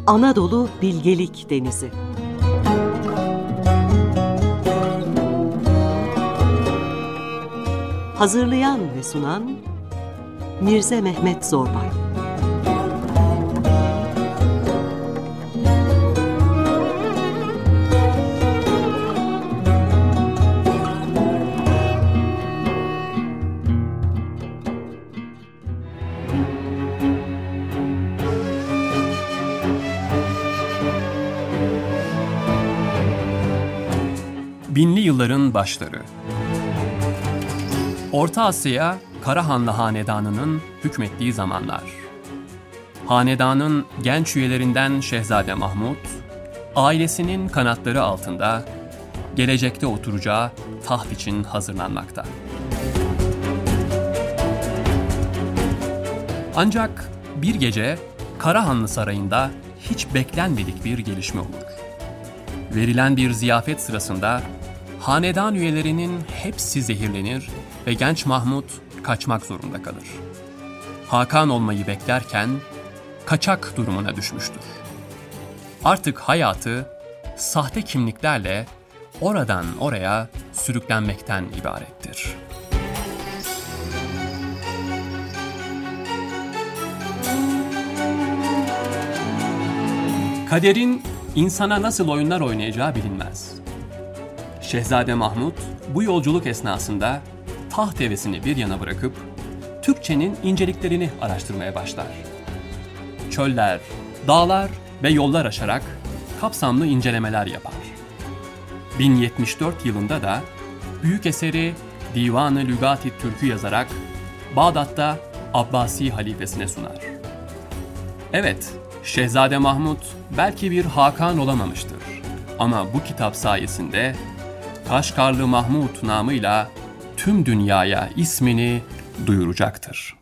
Anadolu Bilgelik Denizi. Hazırlayan ve sunan Mirze Mehmet Zorbay. Binli yılların başları. Orta Asya'ya Karahanlı Hanedanı'nın hükmettiği zamanlar. Hanedanın genç üyelerinden Şehzade Mahmud, ailesinin kanatları altında gelecekte oturacağı taht için hazırlanmakta. Ancak bir gece Karahanlı Sarayı'nda hiç beklenmedik bir gelişme olur. Verilen bir ziyafet sırasında hanedan üyelerinin hepsi zehirlenir ve genç Mahmud kaçmak zorunda kalır. Hakan olmayı beklerken kaçak durumuna düşmüştür. Artık hayatı sahte kimliklerle oradan oraya sürüklenmekten ibarettir. Kaderin insana nasıl oyunlar oynayacağı bilinmez. Şehzade Mahmud bu yolculuk esnasında taht hevesini bir yana bırakıp Türkçenin inceliklerini araştırmaya başlar. Çöller, dağlar ve yollar aşarak kapsamlı incelemeler yapar. 1074 yılında da büyük eseri Divan-ı Lügat-i Türk'ü yazarak Bağdat'ta Abbasi halifesine sunar. Evet, Şehzade Mahmud belki bir Hakan olamamıştır. Ama bu kitap sayesinde Kaşgarlı Mahmud namıyla tüm dünyaya ismini duyuracaktır.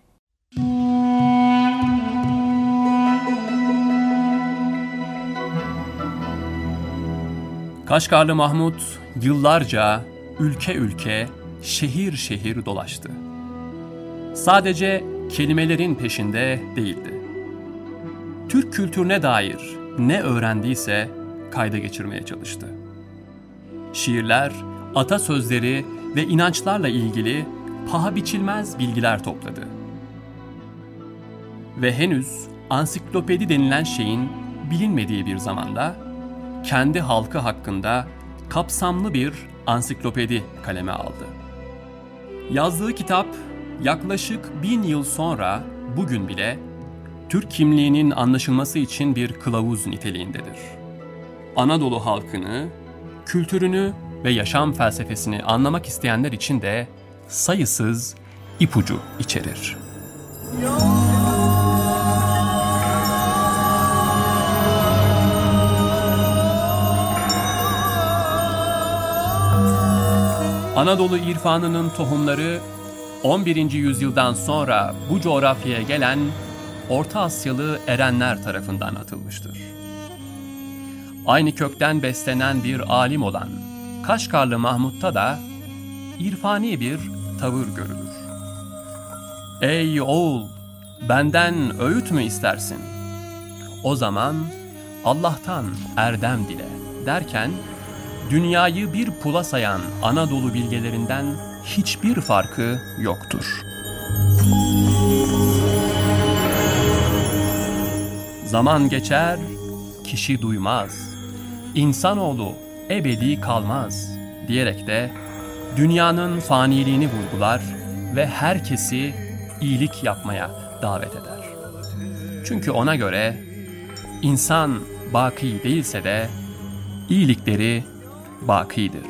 Kaşgarlı Mahmud yıllarca ülke ülke, şehir şehir dolaştı. Sadece kelimelerin peşinde değildi. Türk kültürüne dair ne öğrendiyse kayda geçirmeye çalıştı. Şiirler, atasözleri ve inançlarla ilgili paha biçilmez bilgiler topladı. Ve henüz ansiklopedi denilen şeyin bilinmediği bir zamanda kendi halkı hakkında kapsamlı bir ansiklopedi kaleme aldı. Yazdığı kitap yaklaşık 1000 yıl sonra bugün bile Türk kimliğinin anlaşılması için bir kılavuz niteliğindedir. Anadolu halkını, kültürünü ve yaşam felsefesini anlamak isteyenler için de sayısız ipucu içerir. Anadolu irfanının tohumları 11. yüzyıldan sonra bu coğrafyaya gelen Orta Asyalı erenler tarafından atılmıştır. Aynı kökten beslenen bir alim olan Kaşgarlı Mahmud'da da irfani bir tavır görülür. Ey oğul, benden öğüt mü istersin? O zaman Allah'tan erdem dile derken dünyayı bir pula sayan Anadolu bilgelerinden hiçbir farkı yoktur. Zaman geçer, kişi duymaz. İnsanoğlu ebedi kalmaz diyerek de dünyanın faniliğini vurgular ve herkesi iyilik yapmaya davet eder. Çünkü ona göre insan baki değilse de iyilikleri bakidir.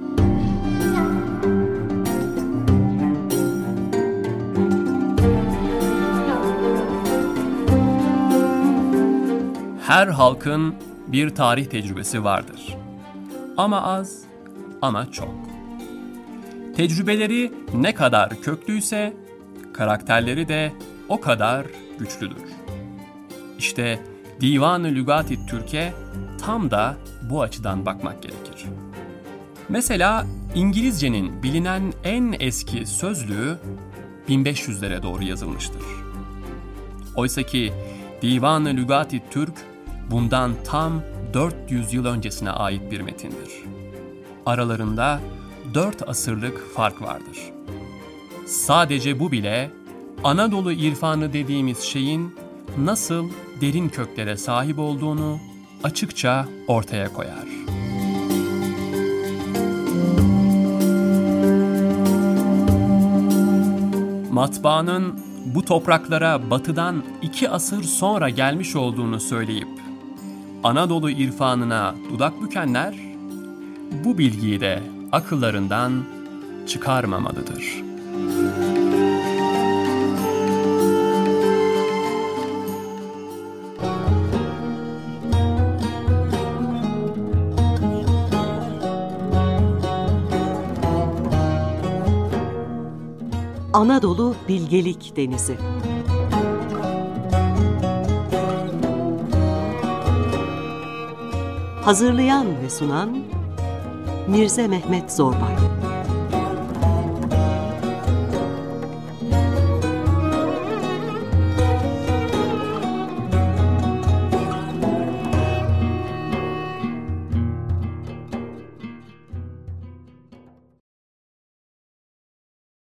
Her halkın bir tarih tecrübesi vardır. Ama az, ama çok. Tecrübeleri ne kadar köklüyse, karakterleri de o kadar güçlüdür. İşte Divan-ı Lügat-i Türk'e tam da bu açıdan bakmak gerekir. Mesela İngilizcenin bilinen en eski sözlüğü 1500'lere doğru yazılmıştır. Oysaki Divan-ı Lügat-i Türk bundan tam 400 yıl öncesine ait bir metindir. Aralarında 4 asırlık fark vardır. Sadece bu bile Anadolu irfanı dediğimiz şeyin nasıl derin köklere sahip olduğunu açıkça ortaya koyar. Matbaanın bu topraklara batıdan 2 asır sonra gelmiş olduğunu söyleyip Anadolu irfanına dudak bükenler bu bilgiyi de akıllarından çıkarmamalıdır. Anadolu Bilgelik Denizi. Hazırlayan ve sunan Mirze Mehmet Zorbay.